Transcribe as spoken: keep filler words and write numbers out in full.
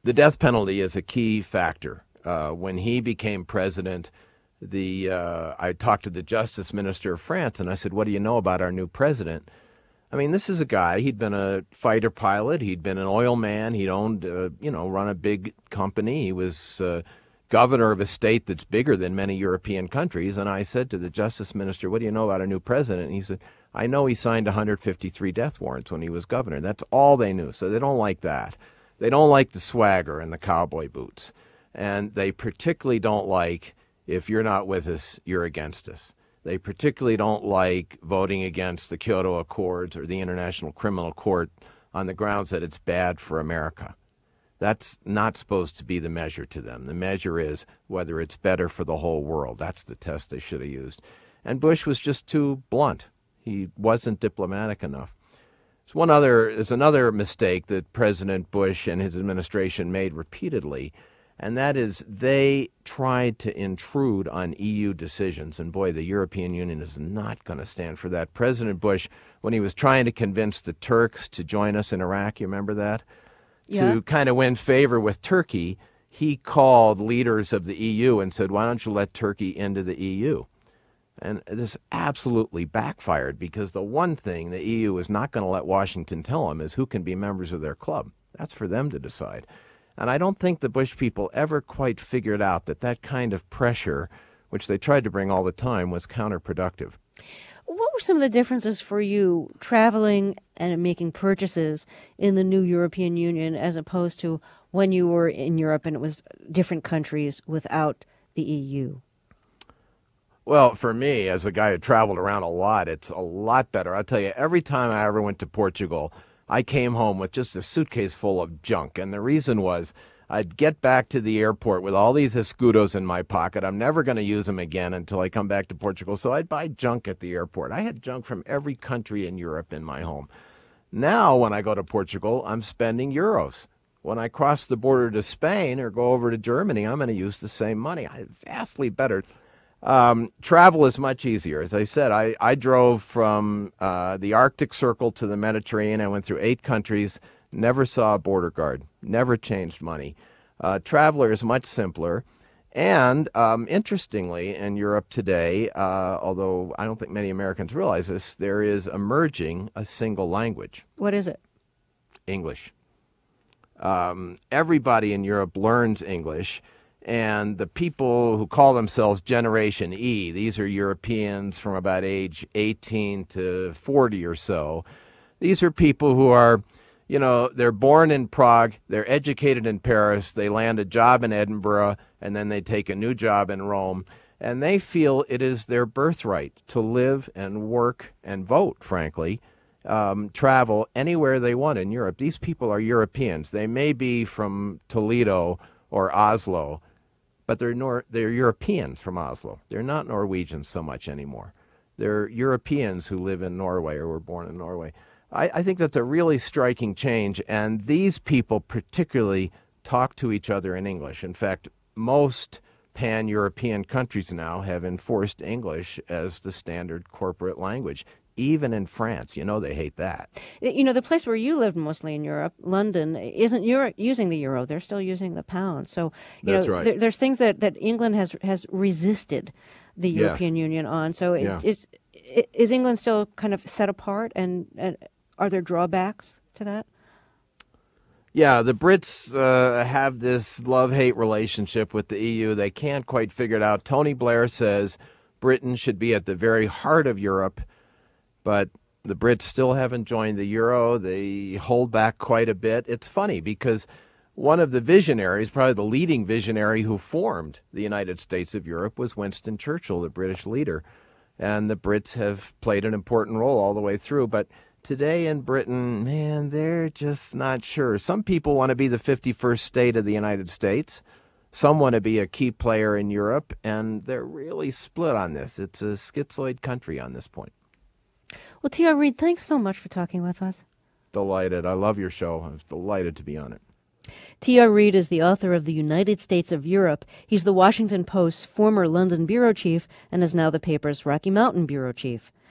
The death penalty is a key factor. Uh, when he became president, the uh, I talked to the Justice Minister of France, and I said, "What do you know about our new president?" I mean, this is a guy, he'd been a fighter pilot, he'd been an oil man, he'd owned, uh, you know, run a big company. He was uh, governor of a state that's bigger than many European countries. And I said to the Justice Minister, "What do you know about our new president?" And he said, "I know he signed one hundred fifty-three death warrants when he was governor." That's all they knew. So they don't like that. They don't like the swagger and the cowboy boots. And they particularly don't like, if you're not with us, you're against us. They particularly don't like voting against the Kyoto Accords or the International Criminal Court on the grounds that it's bad for America. That's not supposed to be the measure to them. The measure is whether it's better for the whole world. That's the test they should have used. And Bush was just too blunt. He wasn't diplomatic enough. There's one other, there's another mistake that President Bush and his administration made repeatedly, and that is they tried to intrude on E U decisions. And boy, the European Union is not going to stand for that. President Bush, when he was trying to convince the Turks to join us in Iraq, you remember that? Yeah. To kind of win favor with Turkey, he called leaders of the E U and said, "Why don't you let Turkey into the E U?" And this absolutely backfired, because the one thing the E U is not going to let Washington tell them is who can be members of their club. That's for them to decide. And I don't think the Bush people ever quite figured out that that kind of pressure, which they tried to bring all the time, was counterproductive. What were some of the differences for you traveling and making purchases in the new European Union as opposed to when you were in Europe and it was different countries without the E U? Well, for me, as a guy who traveled around a lot, it's a lot better. I'll tell you, every time I ever went to Portugal, I came home with just a suitcase full of junk. And the reason was I'd get back to the airport with all these escudos in my pocket. I'm never going to use them again until I come back to Portugal. So I'd buy junk at the airport. I had junk from every country in Europe in my home. Now, when I go to Portugal, I'm spending euros. When I cross the border to Spain or go over to Germany, I'm going to use the same money. I vastly better. Um, travel is much easier. As I said, I, I drove from uh, the Arctic Circle to the Mediterranean. I went through eight countries, never saw a border guard, never changed money. Uh, traveler is much simpler. And um, interestingly, in Europe today, uh, although I don't think many Americans realize this, there is emerging a single language. What is it? English. Um, everybody in Europe learns English. And the people who call themselves Generation E, these are Europeans from about age eighteen to forty or so. These are people who are, you know, they're born in Prague, they're educated in Paris, they land a job in Edinburgh, and then they take a new job in Rome. And they feel it is their birthright to live and work and vote, frankly, um, travel anywhere they want in Europe. These people are Europeans. They may be from Toledo or Oslo, but they're Nor- they're Europeans from Oslo. They're not Norwegians so much anymore. They're Europeans who live in Norway or were born in Norway. I, I think that's a really striking change, and these people particularly talk to each other in English. In fact, most pan-European countries now have enforced English as the standard corporate language. Even in France, you know they hate that. You know, the place where you lived mostly in Europe, London, isn't Euro- using the euro. They're still using the pound. So, you That's know, right. there, there's things that, that England has has resisted the Yes. European Union on. So it, Yeah. is, is England still kind of set apart, and, and are there drawbacks to that? Yeah, the Brits uh, have this love-hate relationship with the E U. They can't quite figure it out. Tony Blair says Britain should be at the very heart of Europe, but the Brits still haven't joined the euro. They hold back quite a bit. It's funny because one of the visionaries, probably the leading visionary who formed the United States of Europe, was Winston Churchill, the British leader. And the Brits have played an important role all the way through. But today in Britain, man, they're just not sure. Some people want to be the fifty-first state of the United States. Some want to be a key player in Europe. And they're really split on this. It's a schizoid country on this point. Well, T R. Reid, thanks so much for talking with us. Delighted. I love your show. I was delighted to be on it. T R. Reid is the author of The United States of Europe. He's the Washington Post's former London bureau chief and is now the paper's Rocky Mountain bureau chief.